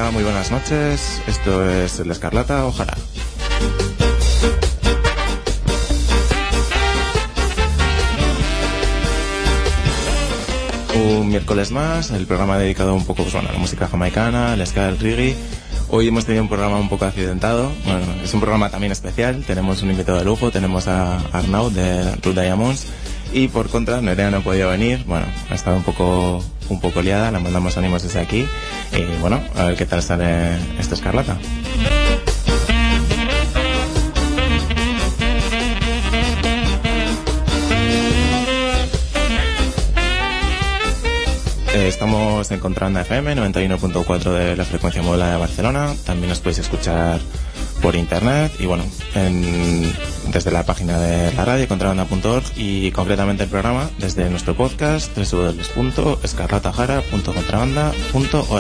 Hola, muy buenas noches. Esto es La Escarlata, ojalá. Un miércoles más, el programa dedicado un poco pues, bueno, a la música jamaicana, el ska, el reggae. Hoy hemos tenido un programa un poco accidentado. Bueno, es un programa también especial. Tenemos un invitado de lujo, tenemos a Arnaud de Rude Diamonds. Y por contra, Nerea no ha podido venir. Bueno, ha estado un poco liada, le mandamos ánimos desde aquí. Y bueno, a ver qué tal sale esta Escarlata. Estamos en Contrabanda FM 91.4 de la frecuencia modulada de Barcelona. También nos podéis escuchar por internet y bueno, desde la página de la radio contrabanda.org y concretamente el programa desde nuestro podcast www.escarlatajara.contrabanda.org.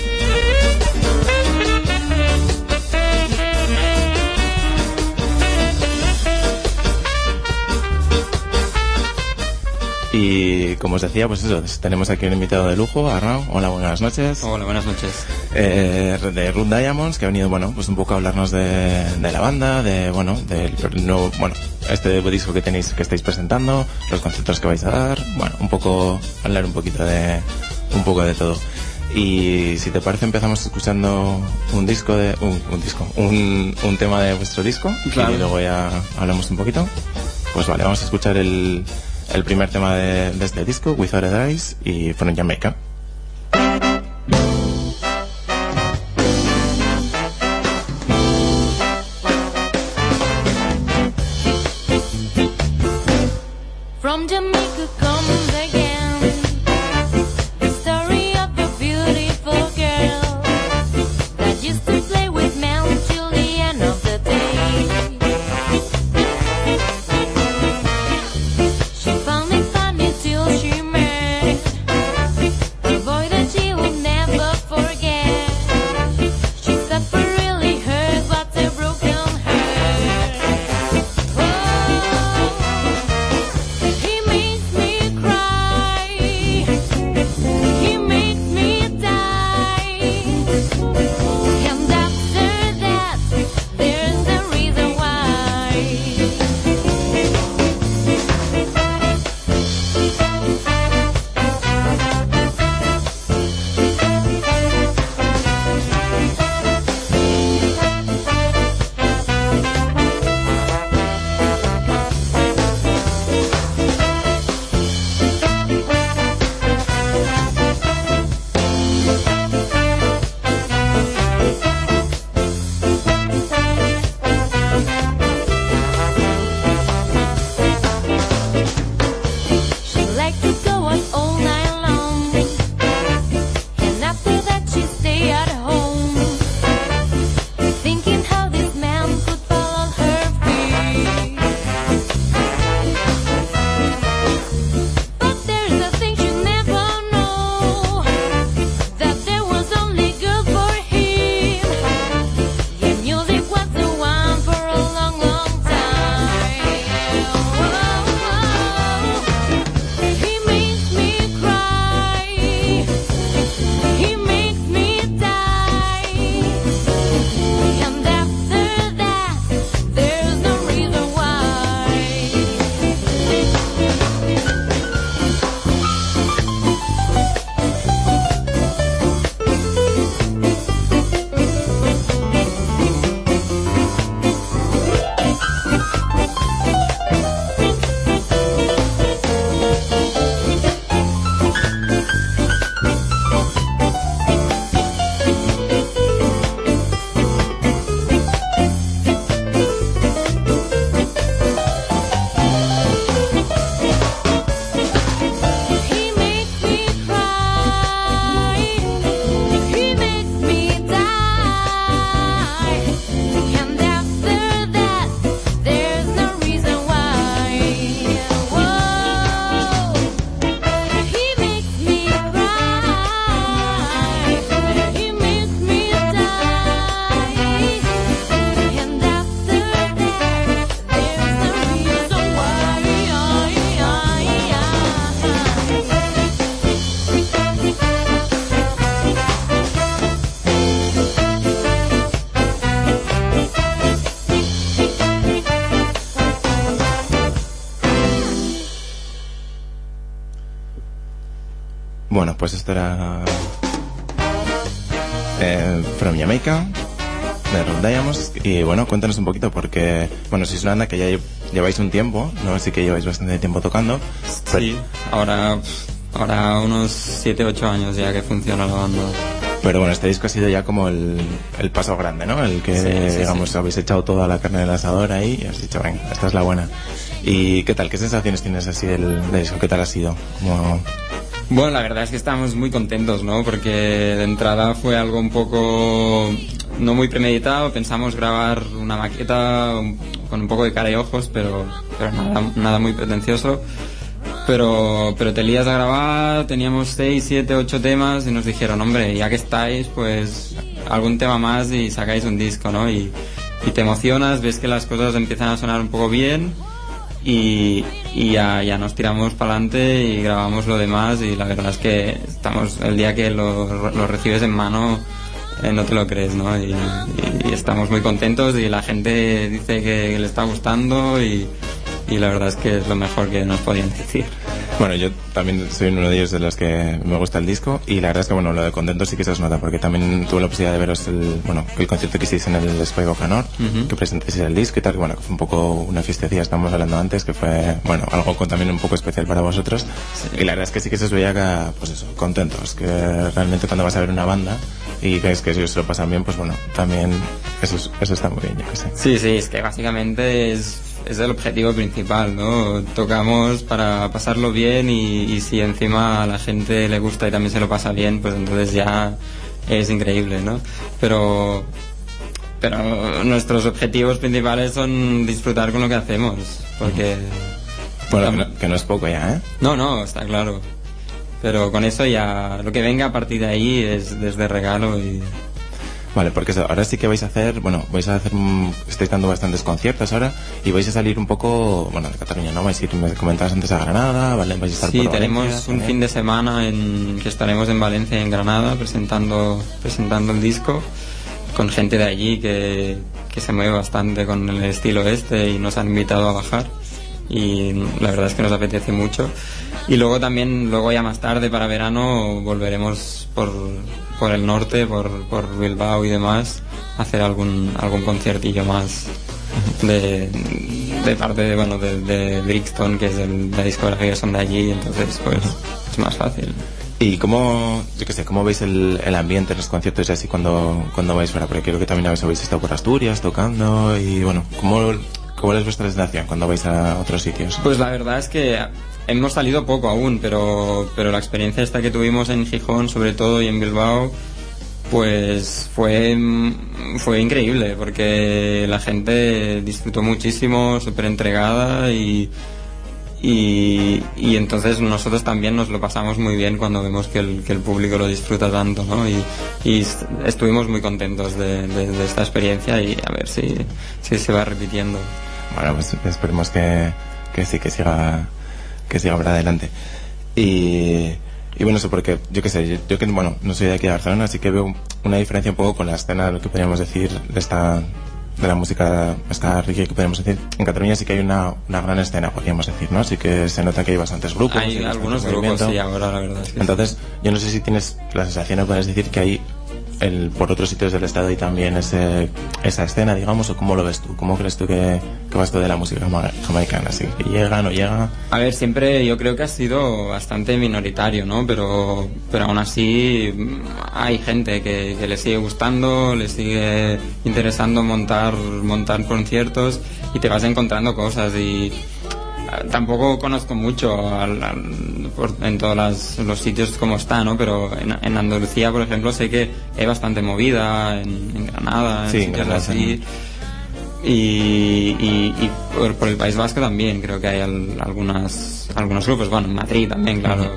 Y como os decía, pues eso, tenemos aquí un invitado de lujo, Arnaud. Hola, buenas noches. Hola, buenas noches. De Rude Diamonds, que ha venido, bueno, pues un poco a hablarnos de la banda, del nuevo, bueno, este disco que estáis presentando, los conciertos que vais a dar, bueno, un poco, hablar un poco de todo. Y si te parece empezamos escuchando un tema de vuestro disco, claro. Y luego ya hablamos un poquito. Pues vale, vamos a escuchar el primer tema de este disco, Without a Dice, y From Jamaica. From Jamaica comes again the story of a beautiful girl that used to play with men till the end of the day. She found it funny till she met a boy that she would never forget. She suffered really hurt, but a broken heart. Oh, he makes me cry. Bueno, pues esto era From Jamaica, de Rough Diamonds. Y bueno, cuéntanos un poquito, porque bueno, sois una banda que ya lleváis un tiempo, ¿no? Así que lleváis bastante tiempo tocando. Sí, ahora unos 7-8 años ya que funciona la banda. Pero bueno, este disco ha sido ya como el paso grande, ¿no? El que, digamos, habéis echado toda la carne del asador ahí y habéis dicho, venga, esta es la buena. ¿Y qué tal? ¿Qué sensaciones tienes así del disco? ¿Qué tal ha sido? Como... Bueno, la verdad es que estamos muy contentos, ¿no? Porque de entrada fue algo un poco no muy premeditado. Pensamos grabar una maqueta con un poco de cara y ojos, pero nada muy pretencioso. Pero te lías a grabar, teníamos 6, 7, 8 temas y nos dijeron, hombre, ya que estáis, pues algún tema más y sacáis un disco, ¿no? Y te emocionas, ves que las cosas empiezan a sonar un poco bien y ya nos tiramos para adelante y grabamos lo demás y la verdad es que el día que lo recibes en mano no te lo crees, ¿no? Y estamos muy contentos y la gente dice que le está gustando y la verdad es que es lo mejor que nos podían decir. Bueno, yo también soy uno de ellos de los que me gusta el disco y la verdad es que bueno, lo de contento sí que se os nota porque también tuve la posibilidad de veros el concierto que hiciste en el Spy Bocanor, que presentéis el disco y tal, que bueno, que fue un poco una fiestecilla, estábamos hablando antes, que fue, bueno, algo también un poco especial para vosotros. Sí. Y la verdad es que sí que se os veía que, pues eso, contentos, que realmente cuando vas a ver una banda y ves que ellos se lo pasan bien, pues bueno, también eso está muy bien, yo que sé. Sí, es que básicamente es el objetivo principal, ¿no? Tocamos para pasarlo bien y si encima a la gente le gusta y también se lo pasa bien, pues entonces ya es increíble, ¿no? Pero nuestros objetivos principales son disfrutar con lo que hacemos, porque... Bueno, que no es poco ya, ¿eh? No, está claro. Pero con eso ya, lo que venga a partir de ahí es desde regalo y... Vale, porque ahora sí que vais a hacer, estáis dando bastantes conciertos ahora y vais a salir un poco, bueno, de Cataluña, ¿no? Vais a ir, me comentabas antes, a Granada, ¿vale? Vais a estar sí, por tenemos Valencia, un fin de semana que estaremos en Valencia y en Granada presentando el disco con gente de allí que se mueve bastante con el estilo y nos han invitado a bajar y la verdad es que nos apetece mucho. Y luego ya más tarde para verano volveremos por el norte, por Bilbao y demás, a hacer algún conciertillo más de parte de Brixton, que es la discografía que son de allí, entonces pues es más fácil. ¿Y cómo veis el ambiente en los conciertos y así cuando vais fuera? Porque creo que también habéis estado por Asturias tocando y bueno, ¿cómo es vuestra sensación cuando vais a otros sitios? Pues la verdad es que hemos salido poco aún, pero la experiencia esta que tuvimos en Gijón sobre todo y en Bilbao pues fue increíble porque la gente disfrutó muchísimo, súper entregada y entonces nosotros también nos lo pasamos muy bien cuando vemos que el público lo disfruta tanto, ¿no? Y estuvimos muy contentos de esta experiencia y a ver si se va repitiendo. Bueno, pues esperemos que sí, que siga para adelante. Y bueno, eso porque, yo que sé, yo que bueno, no soy de aquí de Barcelona, así que veo una diferencia un poco con la escena, lo que podríamos decir, de la música reggae, que podríamos decir. En Cataluña sí que hay una gran escena, podríamos decir, ¿no? Sí que se nota que hay bastantes grupos. Hay algunos grupos, sí, ahora la verdad es que entonces, yo no sé si tienes la sensación, o puedes decir que hay por otros sitios del estado y también esa escena, digamos, o cómo lo ves tú, cómo crees tú que va esto de la música jamaicana, si llega, no llega. A ver, siempre yo creo que ha sido bastante minoritario, ¿no? Pero aún así hay gente que le sigue gustando, le sigue interesando montar conciertos y te vas encontrando cosas y tampoco conozco mucho en todos los sitios como está, ¿no? Pero en Andalucía, por ejemplo, sé que hay bastante movida, en Granada, sí, en sitios así. Y por el País Vasco también creo que hay algunos grupos, bueno, en Madrid también, claro.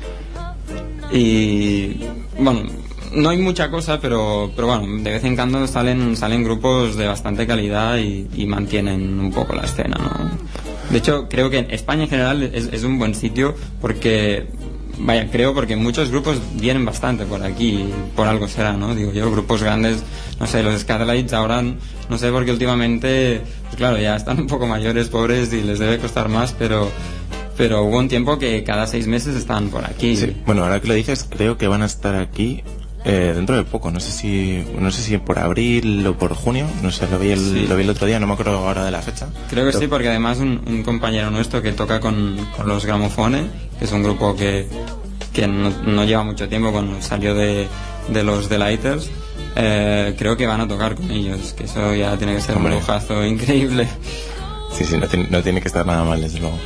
Y bueno, no hay mucha cosa, pero bueno, de vez en cuando salen grupos de bastante calidad y mantienen un poco la escena, ¿no? De hecho, creo que España en general es un buen sitio porque muchos grupos vienen bastante por aquí, por algo será, ¿no? Digo yo, grupos grandes, no sé, los Skatalites ahora, no sé, porque últimamente, pues claro, ya están un poco mayores, pobres, y les debe costar más, pero pero hubo un tiempo que cada 6 meses estaban por aquí. Sí. Bueno, ahora que lo dices, creo que van a estar aquí dentro de poco. No sé si por abril o por junio. No sé, lo vi el otro día, no me acuerdo ahora de la fecha. Creo que sí, porque además un compañero nuestro que toca con los Gramofones, que es un grupo que no lleva mucho tiempo, cuando salió de los Delighters, creo que van a tocar con ellos, que eso ya tiene que ser un lujazo increíble. Sí, no tiene que estar nada mal, desde luego.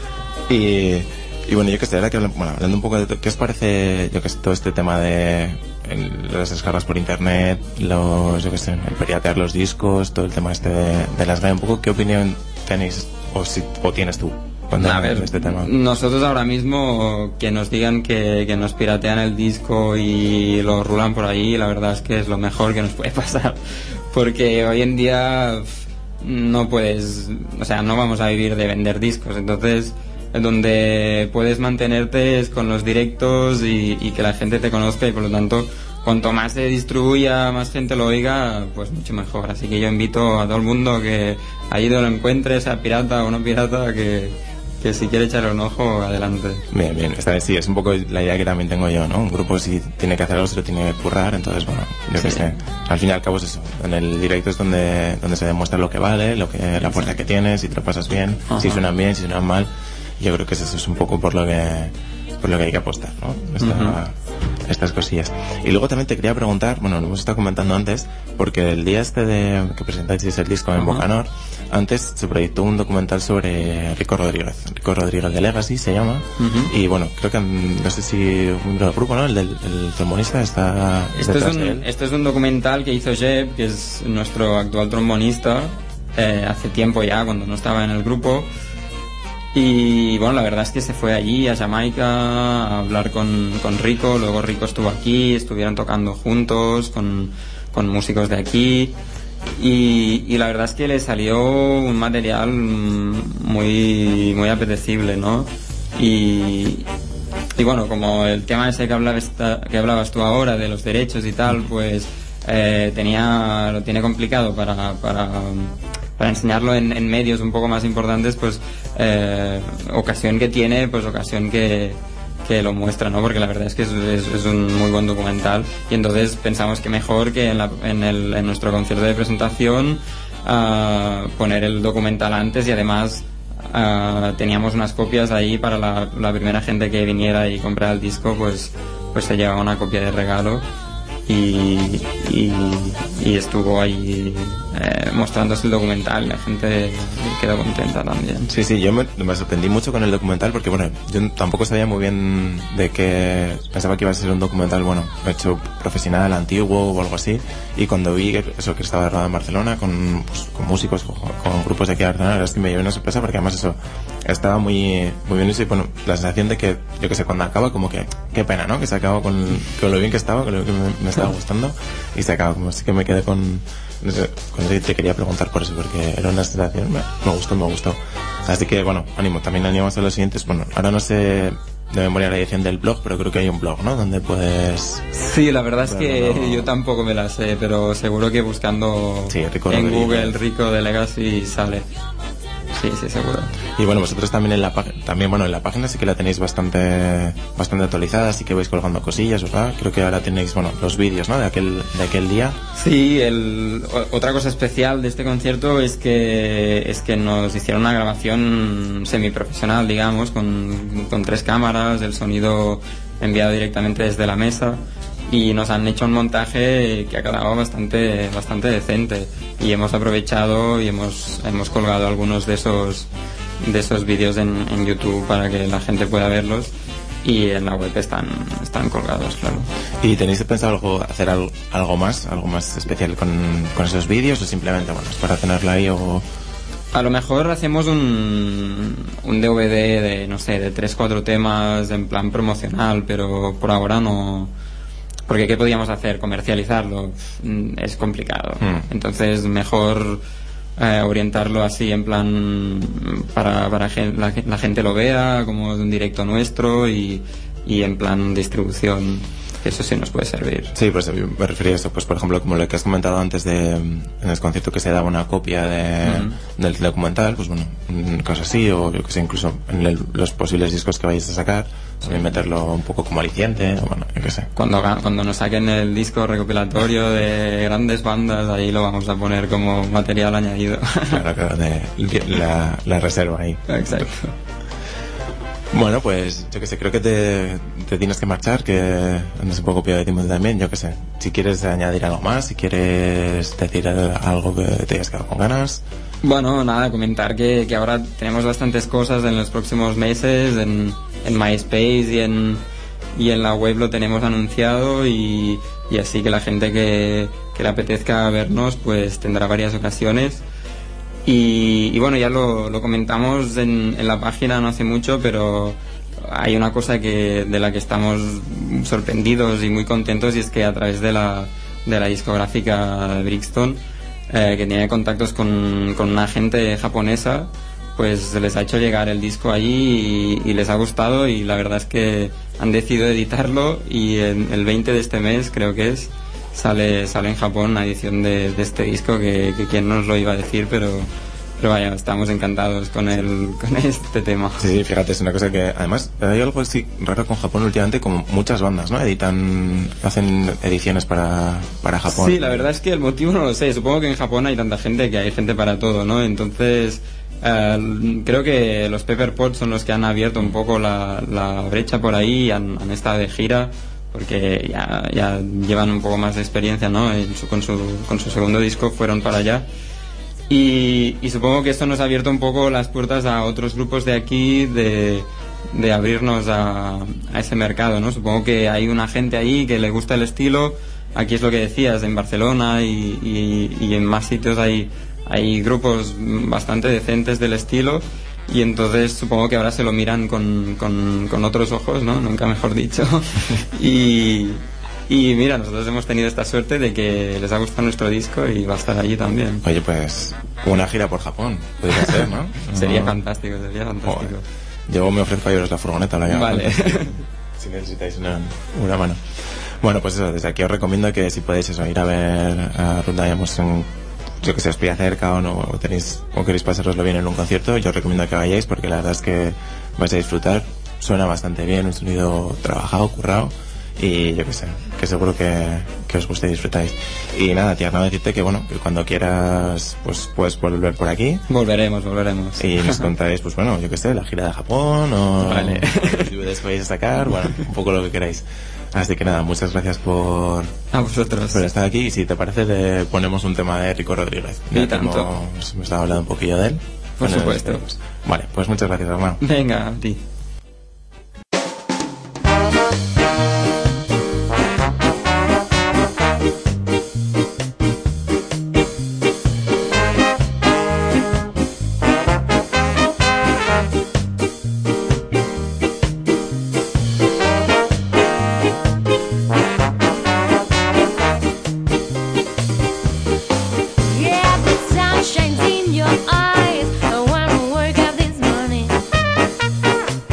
Y bueno, yo que sé, ahora que hablando un poco de qué os parece, yo que sé, todo este tema de las descargas por internet, el piratear los discos, todo el tema este de las GAE, un poco, ¿qué opinión tenéis o tienes tú? A ver, este tema. Nosotros ahora mismo que nos digan que nos piratean el disco y lo rulan por ahí, la verdad es que es lo mejor que nos puede pasar, porque hoy en día no puedes, o sea, no vamos a vivir de vender discos, entonces donde puedes mantenerte es con los directos y que la gente te conozca, y por lo tanto cuanto más se distribuya, más gente lo oiga, pues mucho mejor. Así que yo invito a todo el mundo que allí donde lo encuentre, sea pirata o no pirata, que si quiere echarle un ojo, adelante. Bien, esta vez sí, es un poco la idea que también tengo yo, ¿no? Un grupo si tiene que hacer algo se lo tiene que currar, entonces bueno, yo que sé, al fin y al cabo es eso, en el directo es donde se demuestra lo que vale, la fuerza que tienes, si te lo pasas bien, si suenan bien, si suenan mal. Yo creo que eso es un poco por lo que hay que apostar, ¿no? Estas cosillas. Y luego también te quería preguntar, bueno, lo hemos estado comentando antes, porque el día que presentáis el disco en Bocanor, antes se proyectó un documental sobre Rico Rodríguez de Legacy se llama, y bueno, creo que no sé si un miembro del grupo, ¿no? El trombonista está detrás de él. Este es un documental que hizo Jeb, que es nuestro actual trombonista, hace tiempo ya, cuando no estaba en el grupo. Y bueno, la verdad es que se fue allí a Jamaica a hablar con Rico, luego Rico estuvo aquí, estuvieron tocando juntos con músicos de aquí, y la verdad es que le salió un material muy, muy apetecible, ¿no? Y bueno, como el tema ese que hablabas tú ahora de los derechos y tal, pues lo tiene complicado para enseñarlo en medios un poco más importantes, pues ocasión que tiene, pues ocasión que lo muestra, ¿no? Porque la verdad es que es un muy buen documental, y entonces pensamos que mejor que en nuestro concierto de presentación poner el documental antes, y además teníamos unas copias ahí para la primera gente que viniera y comprara el disco, pues se llevaba una copia de regalo. Y estuvo ahí mostrándose el documental, la gente quedó contenta también. Sí, yo me sorprendí mucho con el documental, porque bueno, yo tampoco sabía muy bien de qué, pensaba que iba a ser un documental, bueno, hecho profesional, antiguo o algo así, y cuando vi que estaba grabado en Barcelona con músicos, con grupos de aquí de Barcelona, la verdad es que me llevé una sorpresa, porque además eso estaba muy, muy bien hecho, y bueno, la sensación de que, yo que sé, cuando acaba, como que qué pena, ¿no? Que se acaba con lo bien que estaba, con lo que me estaba gustando, y se acaba, como así que me quedé con eso te quería preguntar por eso, porque era una sensación, me gustó. Así que bueno, también animamos a los siguientes. Bueno, ahora no sé de memoria la edición del blog, pero creo que hay un blog, ¿no? Donde puedes... Sí, la verdad es que yo tampoco me la sé, pero seguro que buscando en Google Rico de Legacy sale. Sí, seguro. Y bueno, vosotros también en la página sí que la tenéis bastante actualizada, así que vais colgando cosillas, ¿verdad? Creo que ahora tenéis, los vídeos, ¿no? De aquel día. Sí, otra cosa especial de este concierto es que nos hicieron una grabación semiprofesional, digamos, con 3 cámaras, el sonido enviado directamente desde la mesa, y nos han hecho un montaje que ha quedado bastante decente, y hemos aprovechado y hemos colgado algunos de esos vídeos en YouTube para que la gente pueda verlos, y en la web están colgados, claro. ¿Y tenéis pensado hacer algo más especial con esos vídeos, o simplemente es para tenerlo ahí? O a lo mejor hacemos un DVD de, no sé, de 3-4 temas en plan promocional, pero por ahora no. Porque ¿qué podíamos hacer? Comercializarlo es complicado. Entonces mejor orientarlo así en plan para que la gente lo vea como de un directo nuestro, y en plan distribución. que eso sí nos puede servir. Sí, pues me refería a eso, pues por ejemplo, como lo que has comentado antes en el concierto que se daba una copia del documental, pues bueno, un caso así, o yo que sé, incluso en los posibles discos que vayáis a sacar, también meterlo un poco como aliciente, o bueno, yo que sé. Cuando nos saquen el disco recopilatorio de grandes bandas, ahí lo vamos a poner como material añadido. Claro, la reserva ahí. Exacto. Bueno, pues yo que sé, creo que te tienes que marchar, que andas un poco pillado de tiempo también, yo que sé. Si quieres añadir algo más, si quieres decir algo que te hayas quedado con ganas. Bueno, nada, comentar que ahora tenemos bastantes cosas en los próximos meses, en MySpace y en la web lo tenemos anunciado y así que la gente que le apetezca vernos pues tendrá varias ocasiones. Y bueno, ya lo comentamos en la página no hace mucho, pero hay una cosa de la que estamos sorprendidos y muy contentos, y es que a través de la discográfica Brixton, que tiene contactos con una gente japonesa, pues se les ha hecho llegar el disco allí y les ha gustado, y la verdad es que han decidido editarlo, y el 20 de este mes creo que sale en Japón una edición de este disco que quién nos lo iba a decir, pero vaya, estamos encantados con este tema. Sí, fíjate, es una cosa que además hay algo así raro con Japón últimamente, como muchas bandas, ¿no? Hacen ediciones para Japón. Sí, la verdad es que el motivo no lo sé, supongo que en Japón hay tanta gente que hay gente para todo, ¿no? Entonces creo que los Pepper Pot son los que han abierto un poco la brecha por ahí, han estado de gira, porque ya llevan un poco más de experiencia, ¿no? Con su segundo disco fueron para allá, y supongo que esto nos ha abierto un poco las puertas a otros grupos de aquí de abrirnos a ese mercado, ¿no? Supongo que hay una gente ahí que le gusta el estilo. Aquí es lo que decías, en Barcelona y en más sitios hay grupos bastante decentes del estilo, y entonces supongo que ahora se lo miran con otros ojos, ¿no? Nunca mejor dicho. Y mira, nosotros hemos tenido esta suerte de que les ha gustado nuestro disco y va a estar allí también. Oye, pues una gira por Japón podría ser, ¿no? Sería fantástico, sería fantástico. Joder. Yo me ofrezco a llevaros la furgoneta, la vale. Si necesitáis una mano. Bueno, pues eso, desde aquí os recomiendo que si podéis ir a ver a Ruth Diamonds yo que sé, os pilla cerca o queréis pasaroslo bien en un concierto, yo os recomiendo que vayáis, porque la verdad es que vais a disfrutar. Suena bastante bien, un sonido trabajado, currado, y yo que sé, que seguro que os guste y disfrutáis. Y nada, tía, nada, decirte que bueno, que cuando quieras pues puedes volver por aquí. Volveremos. Y nos contáis, pues bueno, yo que sé, la gira de Japón o vale. los DVDs que vais a sacar, bueno, un poco lo que queráis. Así que nada, muchas gracias por estar aquí, y si te parece le ponemos un tema de Rico Rodríguez. Y tanto. Me estaba hablando un poquillo de él. Por supuesto. Vale, pues muchas gracias, hermano. Venga, a ti. Yeah, the sun shines in your eyes. I wanna work out this morning.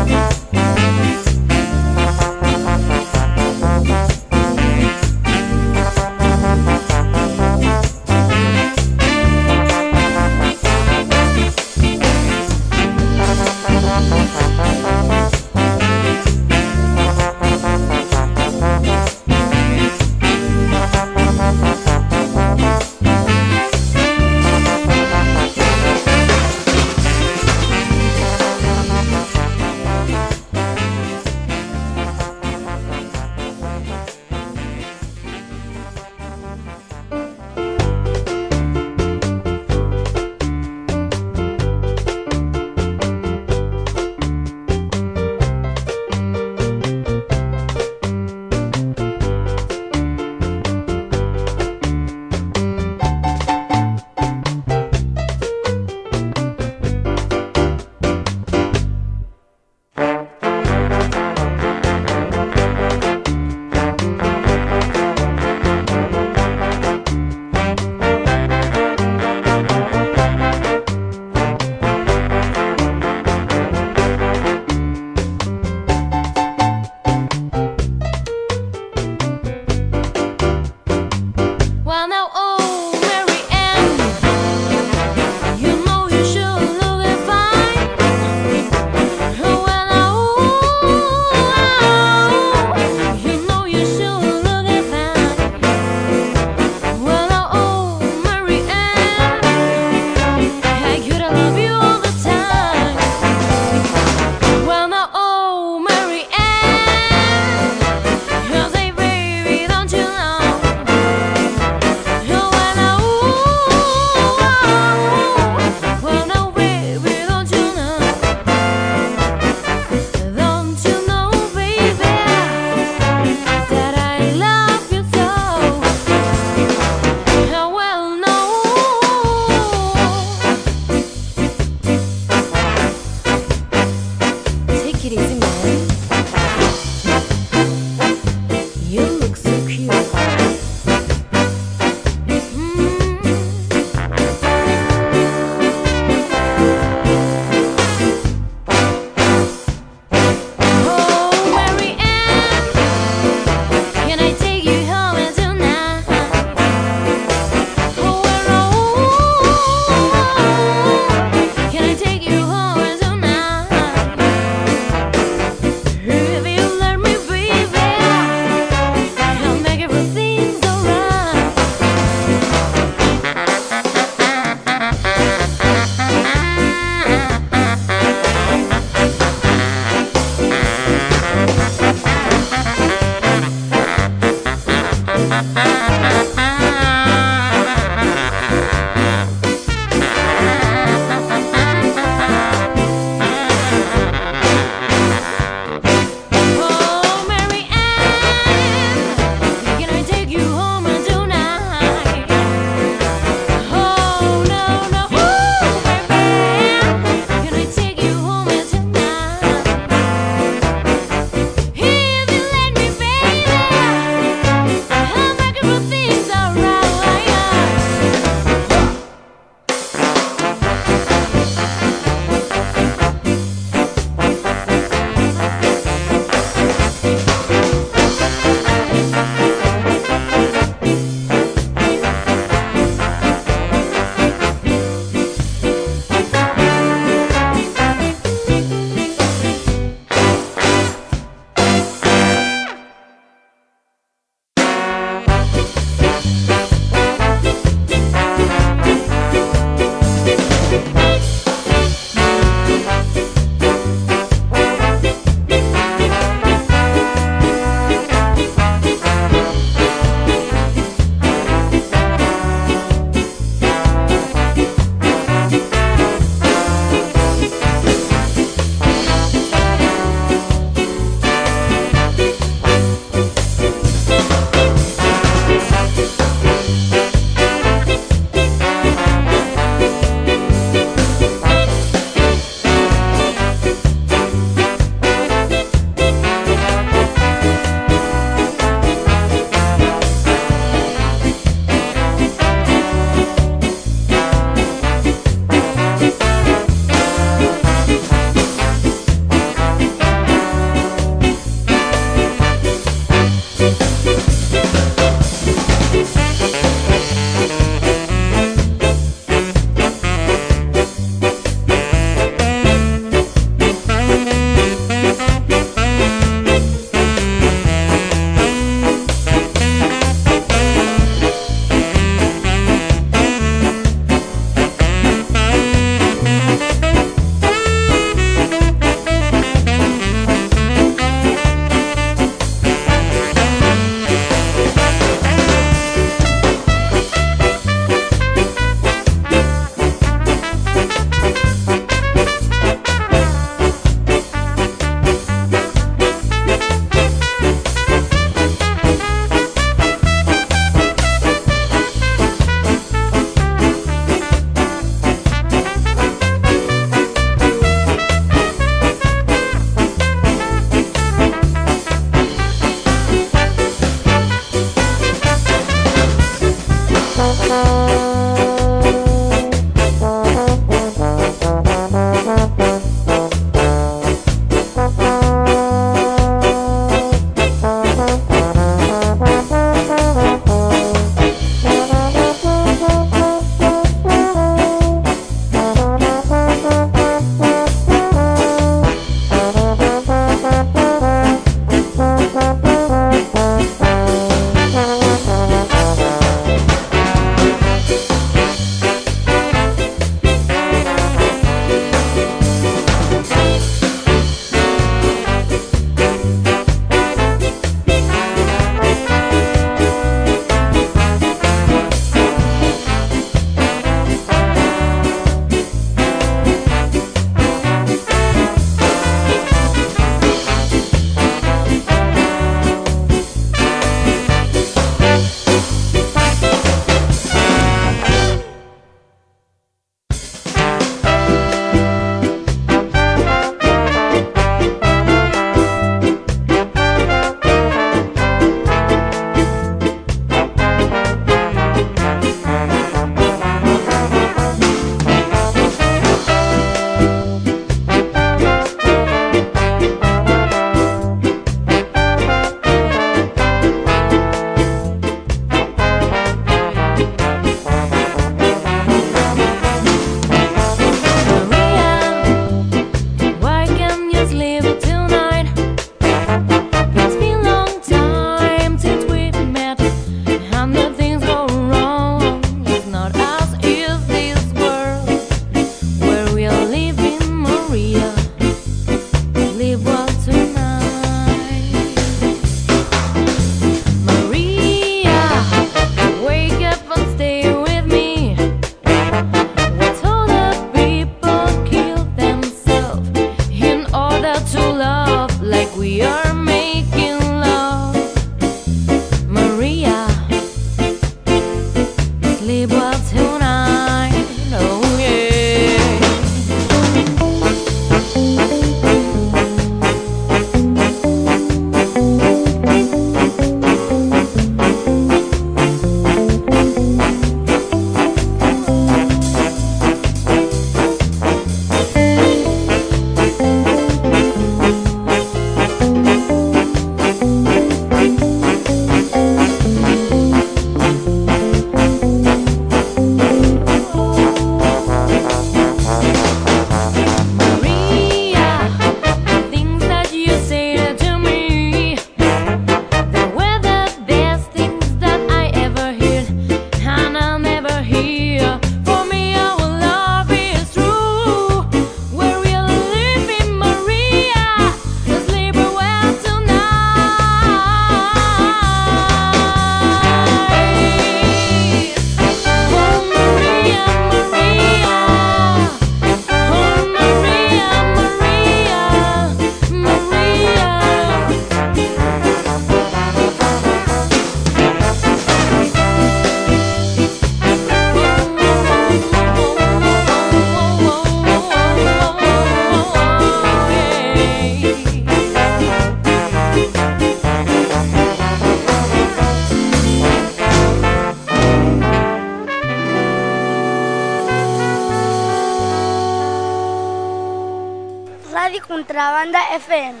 Radio Contrabanda FM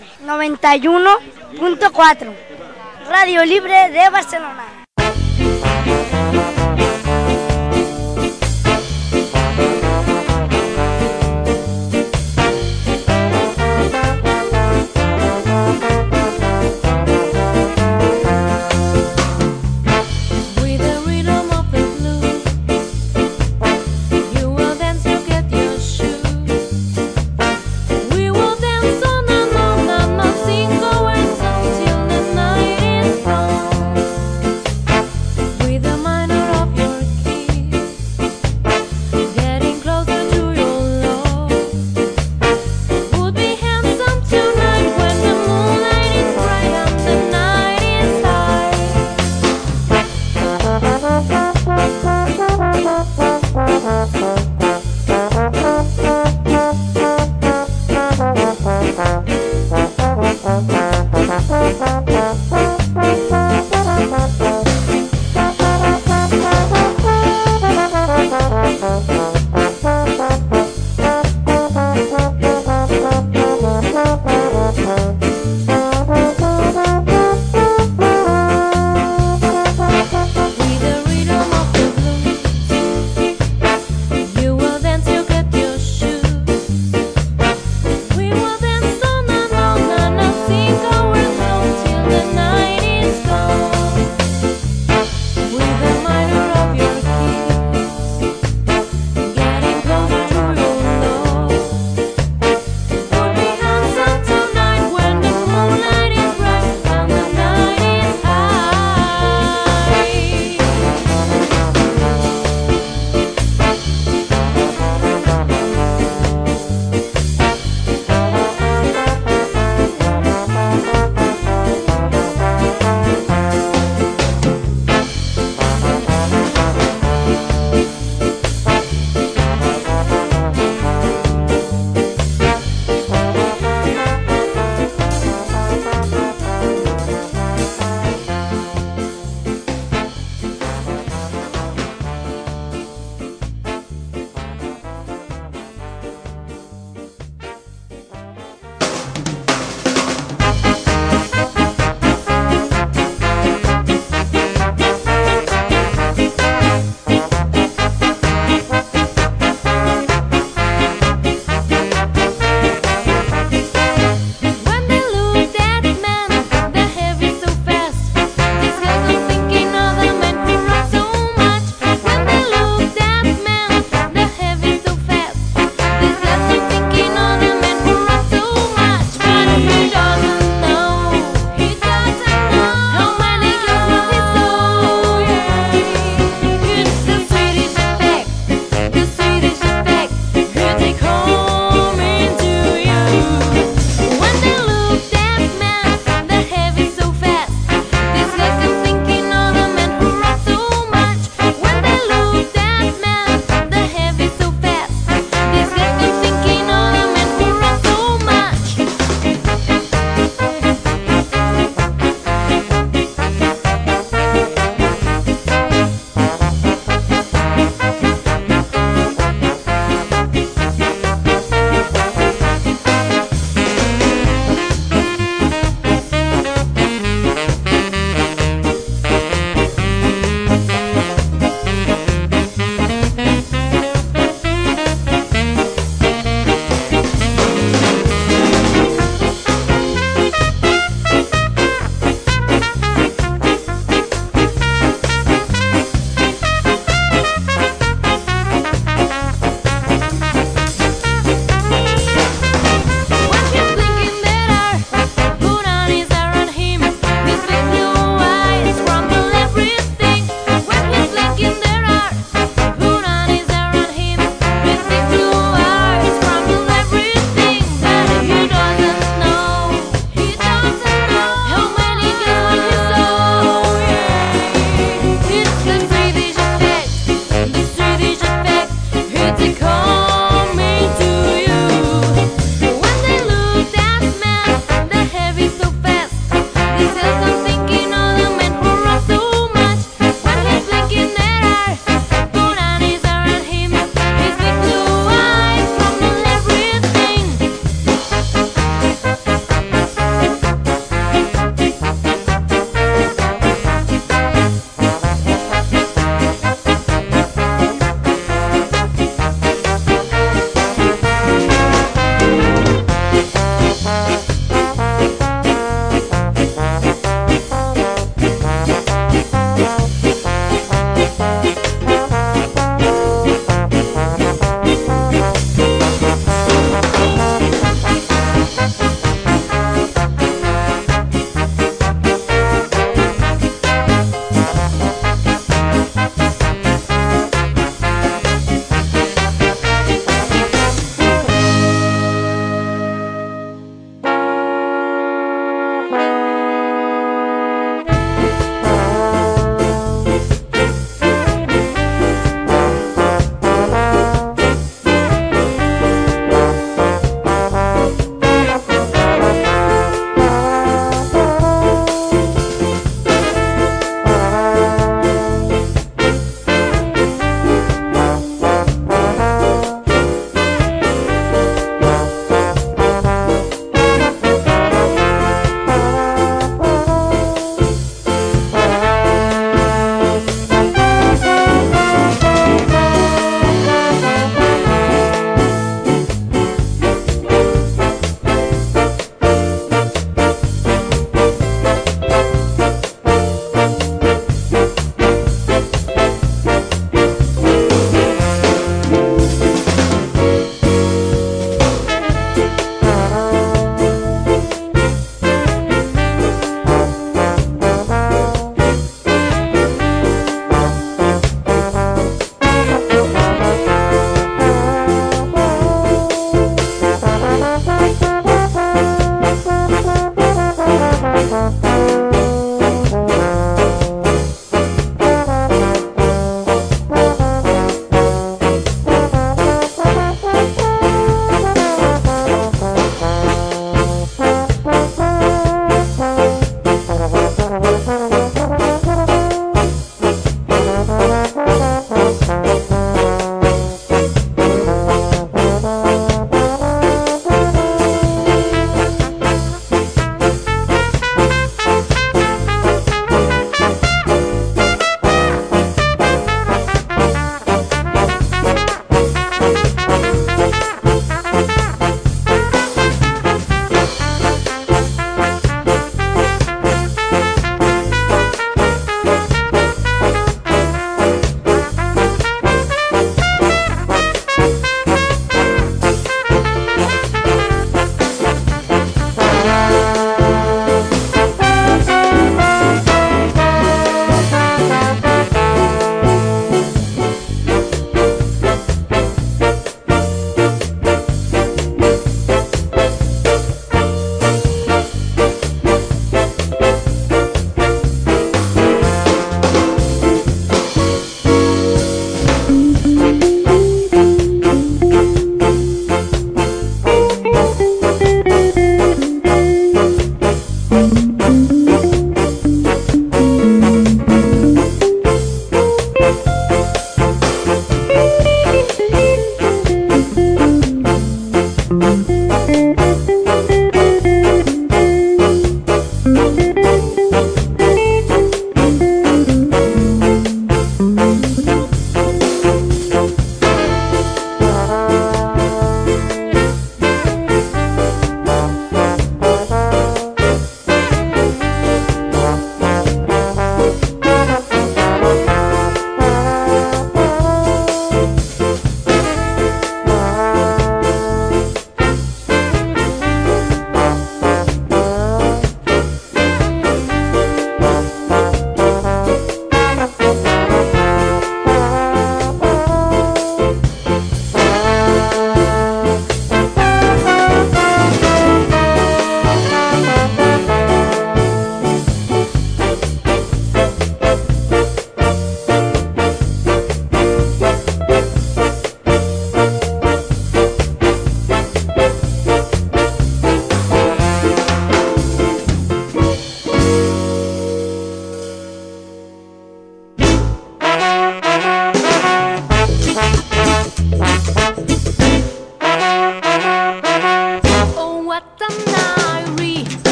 91.4, Radio Libre de Barcelona.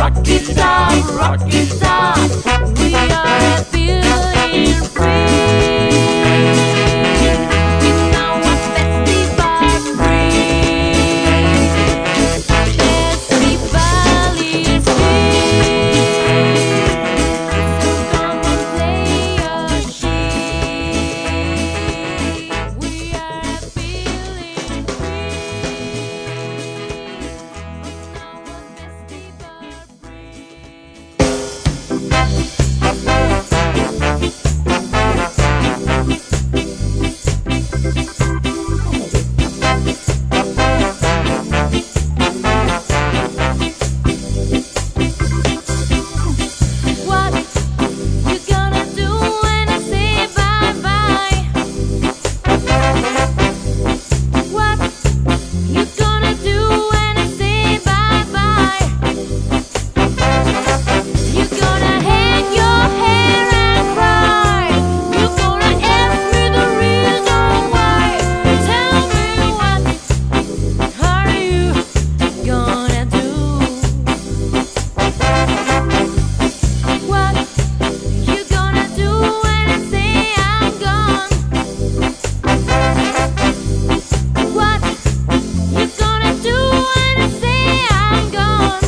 rock it out, rock it out. We are feeling free. It's now a festival free. Festival is free. So come and play your shit. We are feeling What you gonna do when I say bye-bye? What you gonna do when I say bye-bye? You gonna hang your hair and cry. You gonna ask me the reason why. Tell me what are you gonna do? What you gonna do when I say I'm gone? What you gonna do when I say I'm gone?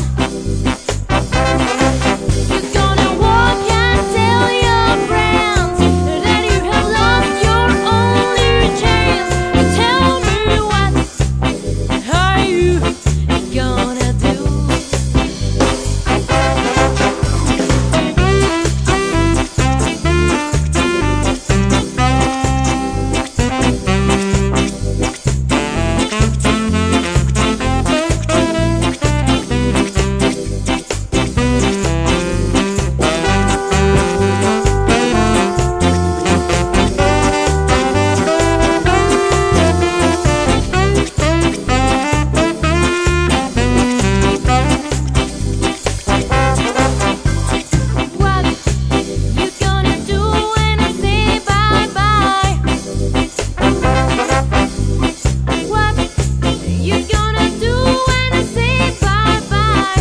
You gonna walk and tell your friends that you have lost your only chance. Tell me what are you gonna do? What you gonna do when I say bye-bye? What you gonna do when I say bye-bye?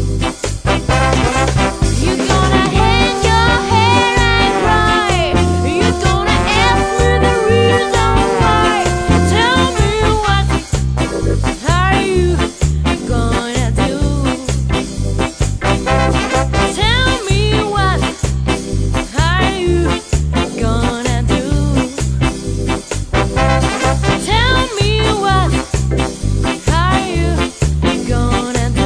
You gonna hang your hair and cry. You gonna ask me the reason why. Tell me what are you gonna do? Tell me what are you gonna do? Tell me what are you gonna do?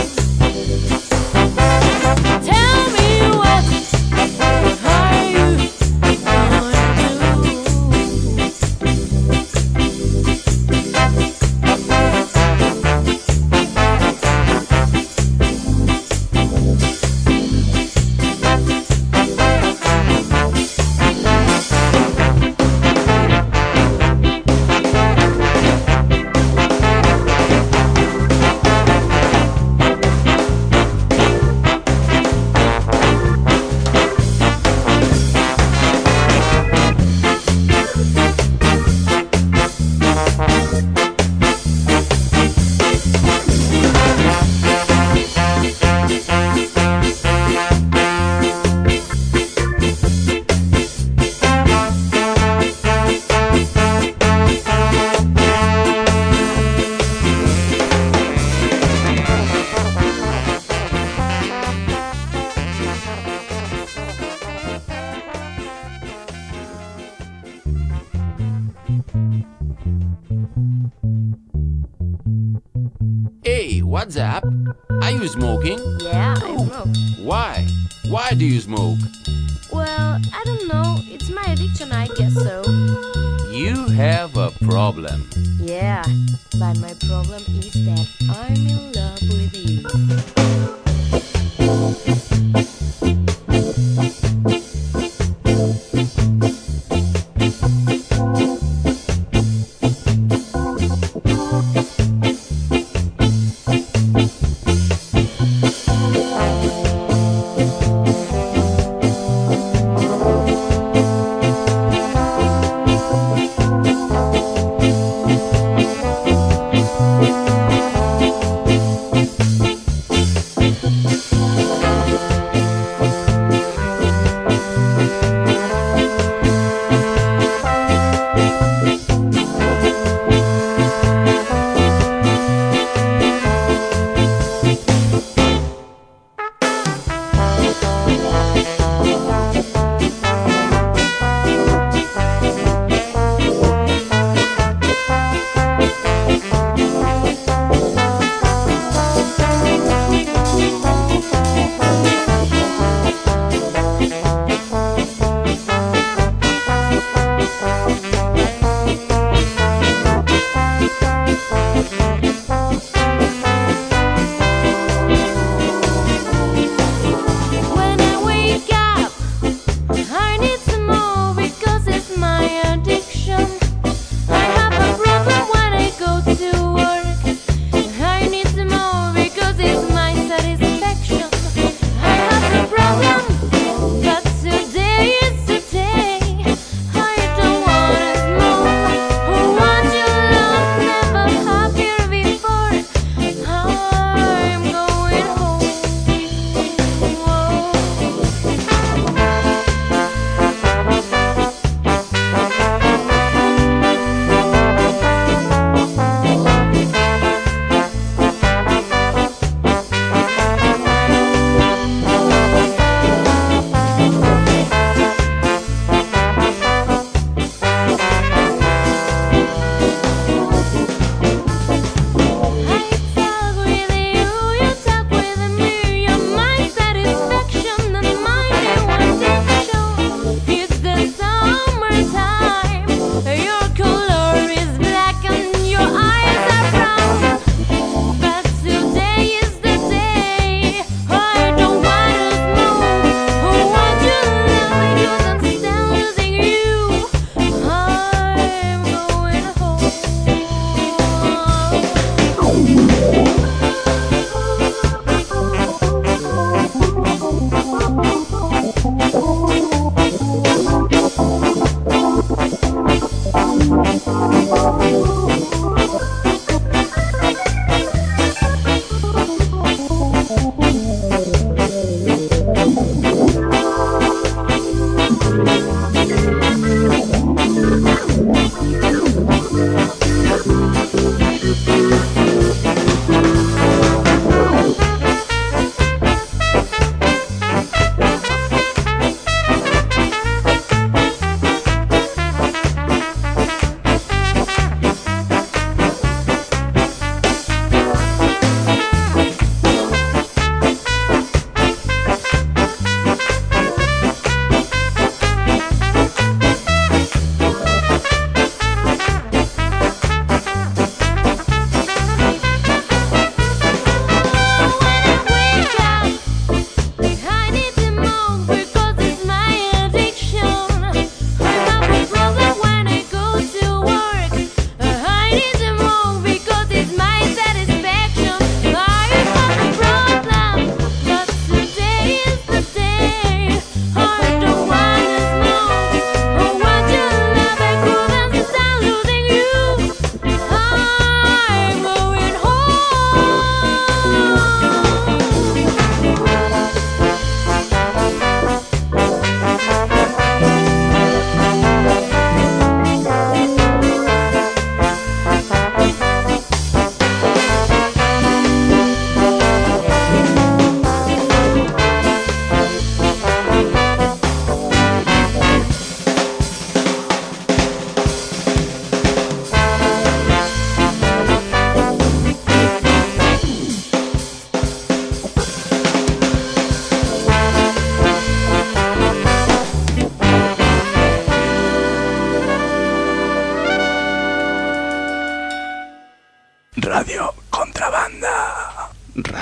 Tell me what are you Hey, what's up? Are you smoking? Yeah, I smoke. Why? Why do you smoke? Well, I don't know. It's my addiction, I guess so. You have a problem. Yeah, but my problem is that I'm in love with you.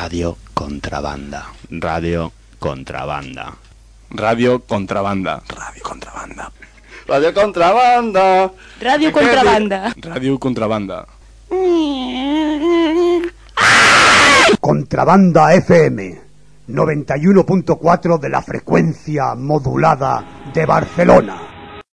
Radio Contrabanda. Radio Contrabanda. Radio Contrabanda. Radio Contrabanda. Radio Contrabanda. Radio Contrabanda. Radio Contrabanda. Contrabanda FM 91.4 de la frecuencia modulada de Barcelona.